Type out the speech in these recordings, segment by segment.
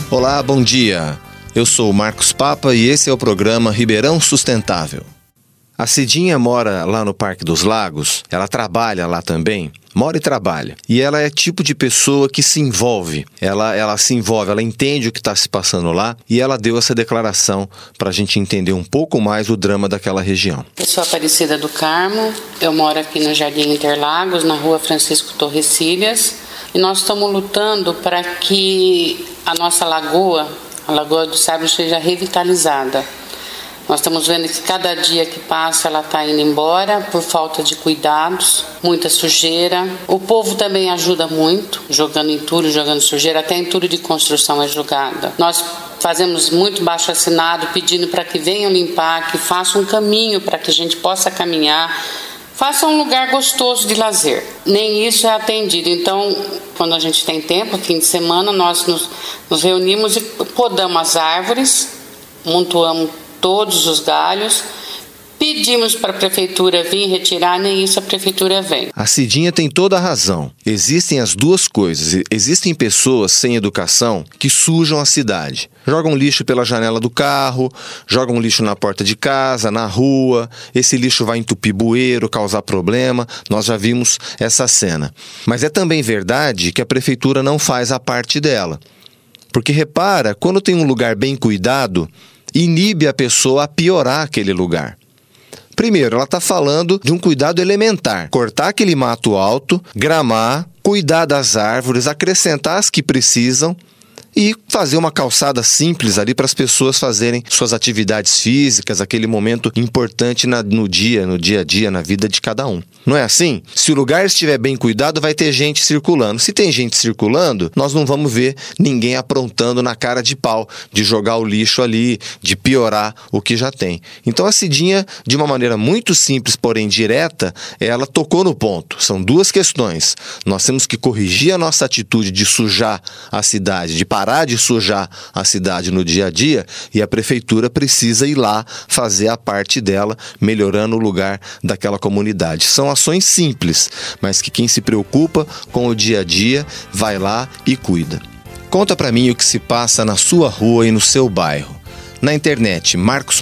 Olá, bom dia. Eu sou o Marcos Papa e esse é o programa Ribeirão Sustentável. A Cidinha mora lá no Parque dos Lagos, ela trabalha lá também, mora e trabalha. E ela é tipo de pessoa que se envolve, ela se envolve, ela entende o que está se passando lá e ela deu essa declaração para a gente entender um pouco mais o drama daquela região. Eu sou Aparecida do Carmo, eu moro aqui no Jardim Interlagos, na rua Francisco Torrecilhas, e nós estamos lutando para que a nossa lagoa, a Lagoa do Sábio, seja revitalizada. Nós estamos vendo que cada dia que passa ela está indo embora por falta de cuidados, muita sujeira. O povo também ajuda muito, jogando entulho, jogando sujeira, até entulho de construção é jogada. Nós fazemos muito baixo-assinado pedindo para que venham limpar, que façam um caminho para que a gente possa caminhar, faça um lugar gostoso de lazer. Nem isso é atendido. Então, quando a gente tem tempo, fim de semana, nós nos reunimos e podamos as árvores, montuamos todos os galhos, pedimos para a prefeitura vir retirar, nem isso a prefeitura vem. A Cidinha tem toda a razão. Existem as duas coisas. Existem pessoas sem educação que sujam a cidade. Jogam lixo pela janela do carro, jogam lixo na porta de casa, na rua. Esse lixo vai entupir bueiro, causar problema. Nós já vimos essa cena. Mas é também verdade que a prefeitura não faz a parte dela. Porque repara, quando tem um lugar bem cuidado, inibe a pessoa a piorar aquele lugar. Primeiro, ela está falando de um cuidado elementar. Cortar aquele mato alto, gramar, cuidar das árvores, acrescentar as que precisam e fazer uma calçada simples ali para as pessoas fazerem suas atividades físicas, aquele momento importante no dia a dia, na vida de cada um. Não é assim? Se o lugar estiver bem cuidado, vai ter gente circulando. Se tem gente circulando, nós não vamos ver ninguém aprontando na cara de pau, de jogar o lixo ali, de piorar o que já tem. Então a Cidinha, de uma maneira muito simples, porém direta, ela tocou no ponto. São duas questões. Nós temos que corrigir a nossa atitude de sujar a cidade, de parar de sujar a cidade no dia a dia, e a prefeitura precisa ir lá fazer a parte dela, melhorando o lugar daquela comunidade. São ações simples, mas que quem se preocupa com o dia a dia vai lá e cuida. Conta pra mim o que se passa na sua rua e no seu bairro. Na internet,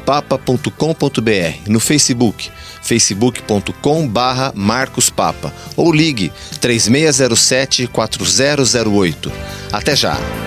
marcospapa.com.br, no Facebook, facebook.com/marcospapa, ou ligue 3607-4008. Até já!